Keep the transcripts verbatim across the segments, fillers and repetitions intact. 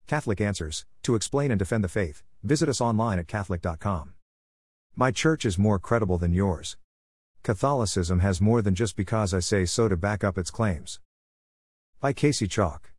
Catholic Answers, to explain and defend the faith. Visit us online at catholic dot com. My church is more credible than yours. Catholicism has more than just because I say so to back up its claims. By Casey Chalk.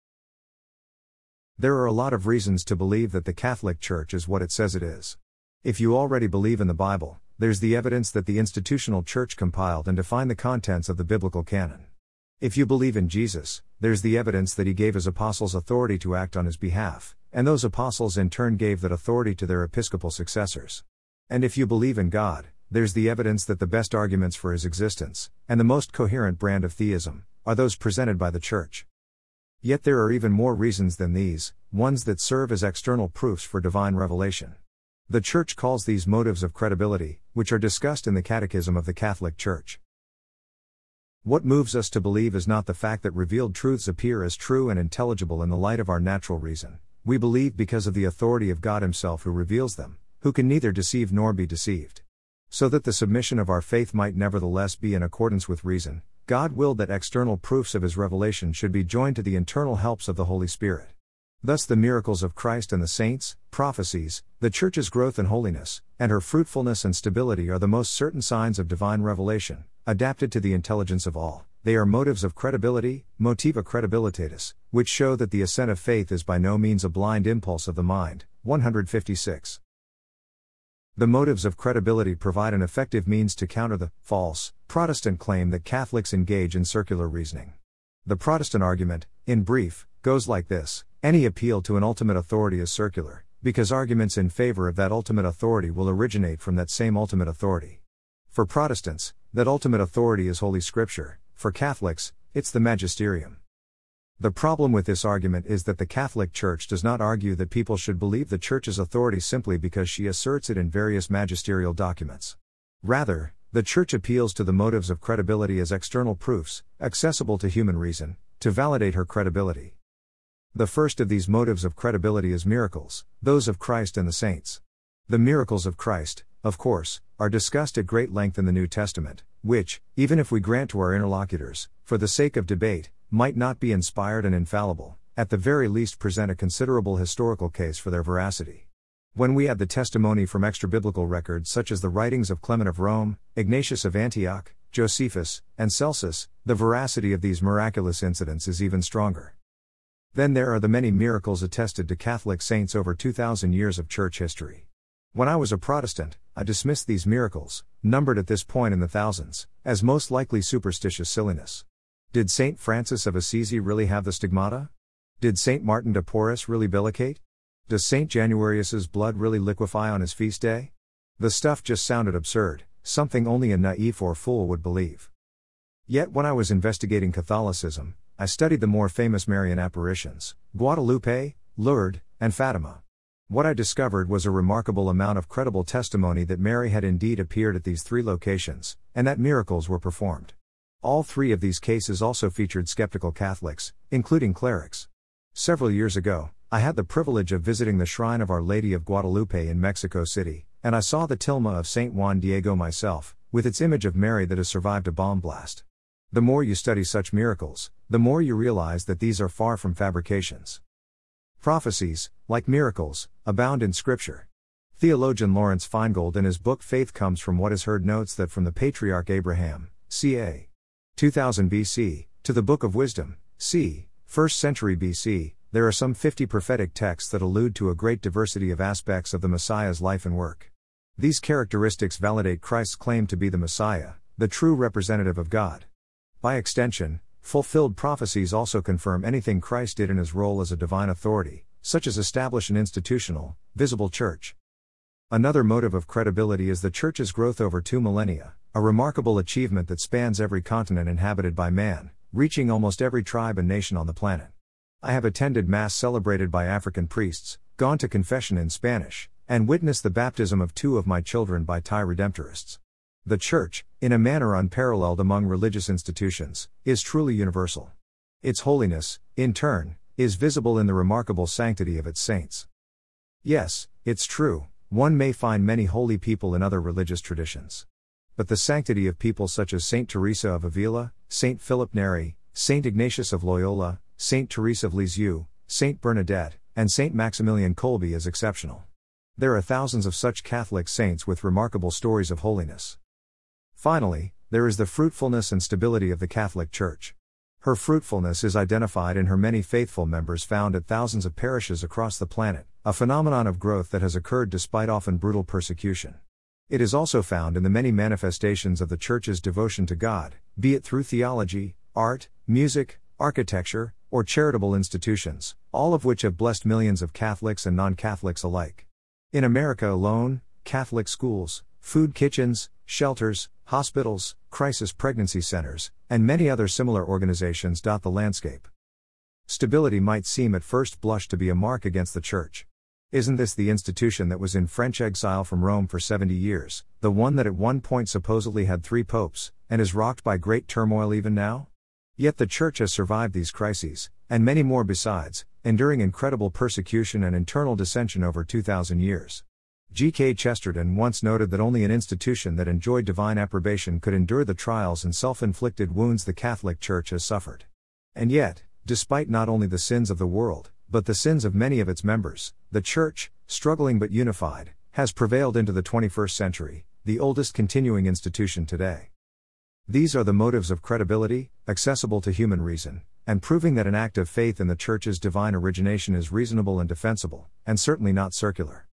There are a lot of reasons to believe that the Catholic Church is what it says it is. If you already believe in the Bible, there's the evidence that the institutional church compiled and defined the contents of the biblical canon. If you believe in Jesus, there's the evidence that he gave his apostles authority to act on his behalf, and those apostles in turn gave that authority to their episcopal successors. And if you believe in God, there's the evidence that the best arguments for his existence, and the most coherent brand of theism, are those presented by the Church. Yet there are even more reasons than these, ones that serve as external proofs for divine revelation. The Church calls these motives of credibility, which are discussed in the Catechism of the Catholic Church. What moves us to believe is not the fact that revealed truths appear as true and intelligible in the light of our natural reason. We believe because of the authority of God himself who reveals them, who can neither deceive nor be deceived. So that the submission of our faith might nevertheless be in accordance with reason, God willed that external proofs of his revelation should be joined to the internal helps of the Holy Spirit. Thus the miracles of Christ and the saints, prophecies, the Church's growth in holiness, and her fruitfulness and stability are the most certain signs of divine revelation, adapted to the intelligence of all. They are motives of credibility, motiva credibilitatis, which show that the assent of faith is by no means a blind impulse of the mind. one fifty-six. The motives of credibility provide an effective means to counter the false Protestant claim that Catholics engage in circular reasoning. The Protestant argument, in brief, goes like this: any appeal to an ultimate authority is circular, because arguments in favor of that ultimate authority will originate from that same ultimate authority. For Protestants, that ultimate authority is Holy Scripture; for Catholics, it's the magisterium. The problem with this argument is that the Catholic Church does not argue that people should believe the Church's authority simply because she asserts it in various magisterial documents. Rather, the Church appeals to the motives of credibility as external proofs, accessible to human reason, to validate her credibility. The first of these motives of credibility is miracles, those of Christ and the saints. The miracles of Christ, of course, are discussed at great length in the New Testament, which, even if we grant to our interlocutors, for the sake of debate, might not be inspired and infallible, at the very least present a considerable historical case for their veracity. When we add the testimony from extra-biblical records such as the writings of Clement of Rome, Ignatius of Antioch, Josephus, and Celsus, the veracity of these miraculous incidents is even stronger. Then there are the many miracles attested to Catholic saints over two thousand years of church history. When I was a Protestant, I dismissed these miracles, numbered at this point in the thousands, as most likely superstitious silliness. Did Saint Francis of Assisi really have the stigmata? Did Saint Martin de Porres really bilocate? Does Saint Januarius's blood really liquefy on his feast day? The stuff just sounded absurd, something only a naïf or fool would believe. Yet when I was investigating Catholicism, I studied the more famous Marian apparitions, Guadalupe, Lourdes, and Fatima. What I discovered was a remarkable amount of credible testimony that Mary had indeed appeared at these three locations, and that miracles were performed. All three of these cases also featured skeptical Catholics, including clerics. Several years ago, I had the privilege of visiting the Shrine of Our Lady of Guadalupe in Mexico City, and I saw the tilma of Saint Juan Diego myself, with its image of Mary that has survived a bomb blast. The more you study such miracles, the more you realize that these are far from fabrications. Prophecies, like miracles, abound in Scripture. Theologian Lawrence Feingold in his book Faith Comes from What Is Heard notes that from the patriarch Abraham, ca. two thousand B C, to the Book of Wisdom, c. first century B C, there are some fifty prophetic texts that allude to a great diversity of aspects of the Messiah's life and work. These characteristics validate Christ's claim to be the Messiah, the true representative of God. By extension, fulfilled prophecies also confirm anything Christ did in his role as a divine authority, such as establish an institutional, visible church. Another motive of credibility is the Church's growth over two millennia, a remarkable achievement that spans every continent inhabited by man, reaching almost every tribe and nation on the planet. I have attended Mass celebrated by African priests, gone to confession in Spanish, and witnessed the baptism of two of my children by Thai Redemptorists. The Church, in a manner unparalleled among religious institutions, is truly universal. Its holiness, in turn, is visible in the remarkable sanctity of its saints. Yes, it's true, one may find many holy people in other religious traditions. But the sanctity of people such as Saint Teresa of Avila, Saint Philip Neri, Saint Ignatius of Loyola, Saint Therese of Lisieux, Saint Bernadette, and Saint Maximilian Kolbe is exceptional. There are thousands of such Catholic saints with remarkable stories of holiness. Finally, there is the fruitfulness and stability of the Catholic Church. Her fruitfulness is identified in her many faithful members found at thousands of parishes across the planet, a phenomenon of growth that has occurred despite often brutal persecution. It is also found in the many manifestations of the Church's devotion to God, be it through theology, art, music, architecture, or charitable institutions, all of which have blessed millions of Catholics and non-Catholics alike. In America alone, Catholic schools, food kitchens, shelters, hospitals, crisis pregnancy centers, and many other similar organizations dot the landscape. Stability might seem at first blush to be a mark against the Church. Isn't this the institution that was in French exile from Rome for seventy years, the one that at one point supposedly had three popes, and is rocked by great turmoil even now? Yet the Church has survived these crises, and many more besides, enduring incredible persecution and internal dissension over two thousand years. G K Chesterton once noted that only an institution that enjoyed divine approbation could endure the trials and self-inflicted wounds the Catholic Church has suffered. And yet, despite not only the sins of the world, but the sins of many of its members, the Church, struggling but unified, has prevailed into the twenty-first century, the oldest continuing institution today. These are the motives of credibility, accessible to human reason, and proving that an act of faith in the Church's divine origination is reasonable and defensible, and certainly not circular.